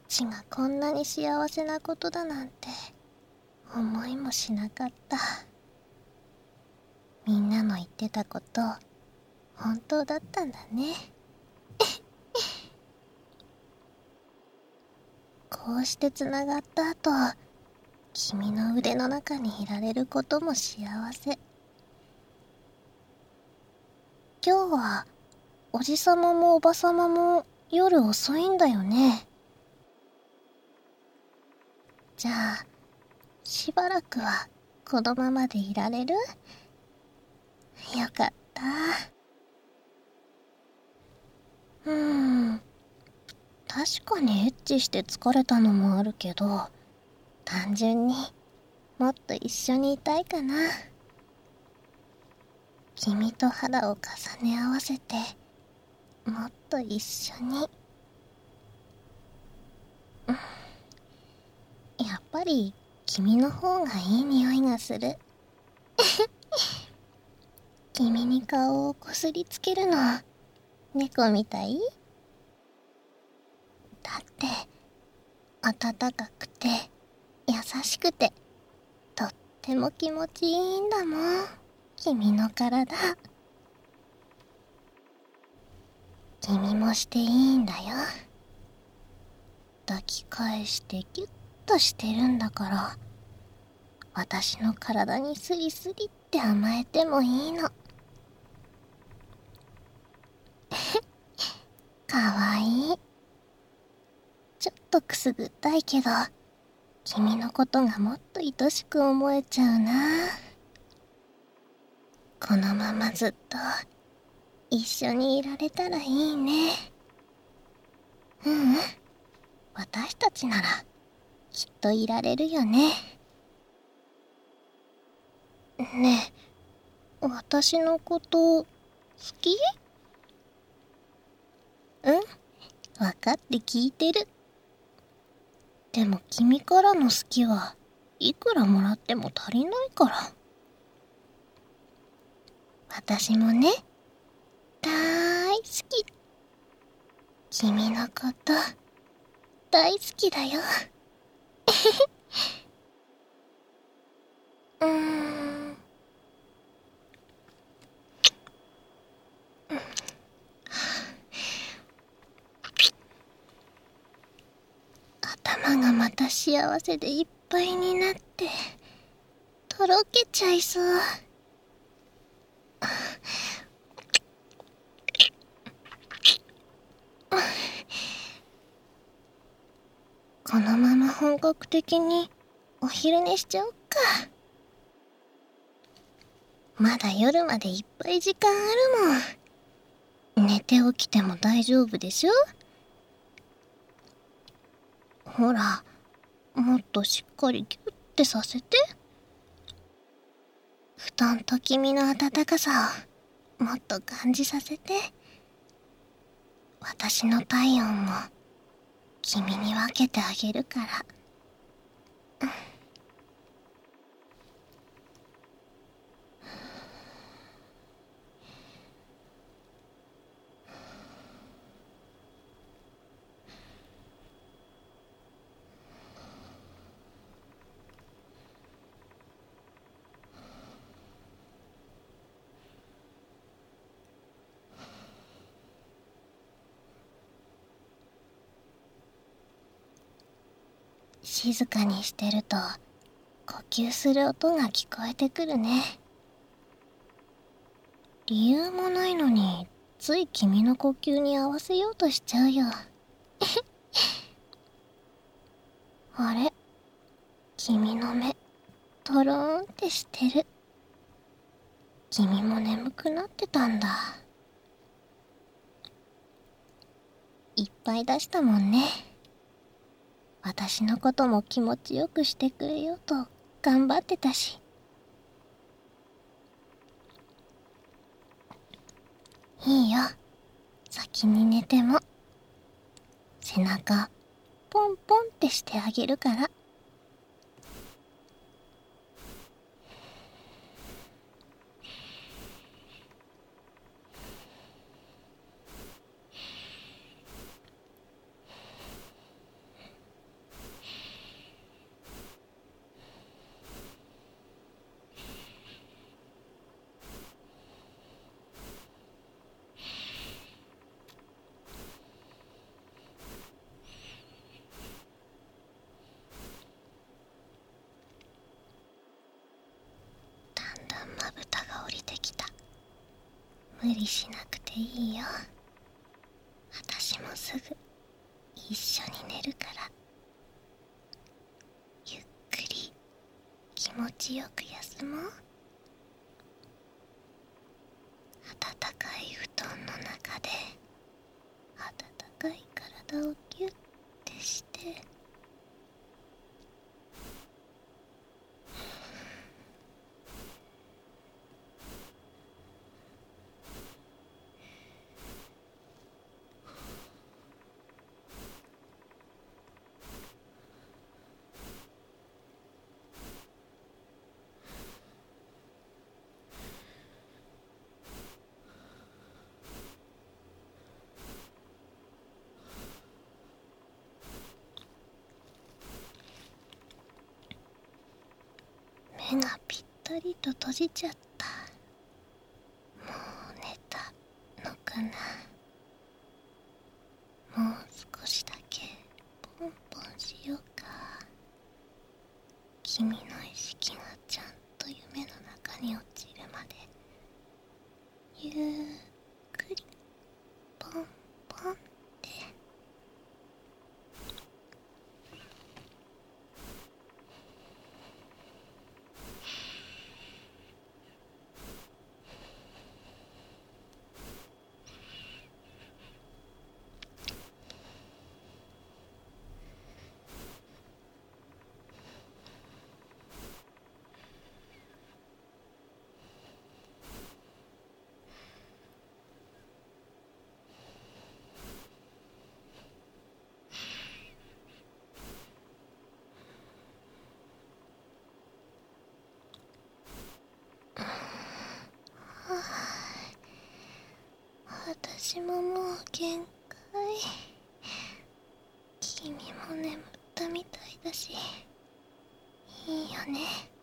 ちがこんなに幸せなことだなんて思いもしなかった。みんなの言ってたこと本当だったんだね。こうしてつながった後、君の腕の中にいられることも幸せ。今日はおじさまもおばさまも夜遅いんだよね。じゃあしばらくはこのままでいられる？よかった。確かにエッチして疲れたのもあるけど、単純にもっと一緒にいたいかな。君と肌を重ね合わせてもっと一緒に。やっぱり君の方がいい匂いがする。君に顔をこすりつけるの猫みたい？だって暖かくて優しくてとっても気持ちいいんだもん、君の体。君もしていいんだよ。抱き返してギュッとしてるんだから、私の体にスリスリって甘えてもいいの。かわいい。ちょっとくすぐったいけど、君のことがもっと愛しく思えちゃうな。このままずっと一緒にいられたらいいね。私たちならきっといられるよね。ねえ、私のこと好き？わかって聞いてる。でも君からの好きはいくらもらっても足りないから。私もね、だーい好き。君のこと大好きだよ。頭がまた幸せでいっぱいになってとろけちゃいそう。このまま本格的にお昼寝しちゃおっか。まだ夜までいっぱい時間あるもん。寝て起きても大丈夫でしょ？ほら、もっとしっかりギュッてさせて。布団と君の暖かさをもっと感じさせて。私の体温も君に分けてあげるから。静かにしてると呼吸する音が聞こえてくるね。理由もないのについ君の呼吸に合わせようとしちゃうよ。あれ、君の目トローンってしてる。君も眠くなってたんだ。いっぱい出したもんね。私のことも気持ちよくしてくれようと頑張ってたし。いいよ、先に寝ても。背中ポンポンってしてあげるから。 無理しなくていいよ。私もすぐ一緒に寝るから。ゆっくり気持ちよく休もう。暖かい布団の中で暖かい体をギュッてして、目がぴったりと閉じちゃった。もう寝たのかな。もう少しだけポンポンしようか。君の意識がちゃんと夢の中に落ちるまでゆっくりポンポンって。私ももう限界。君も眠ったみたいだし、いいよね。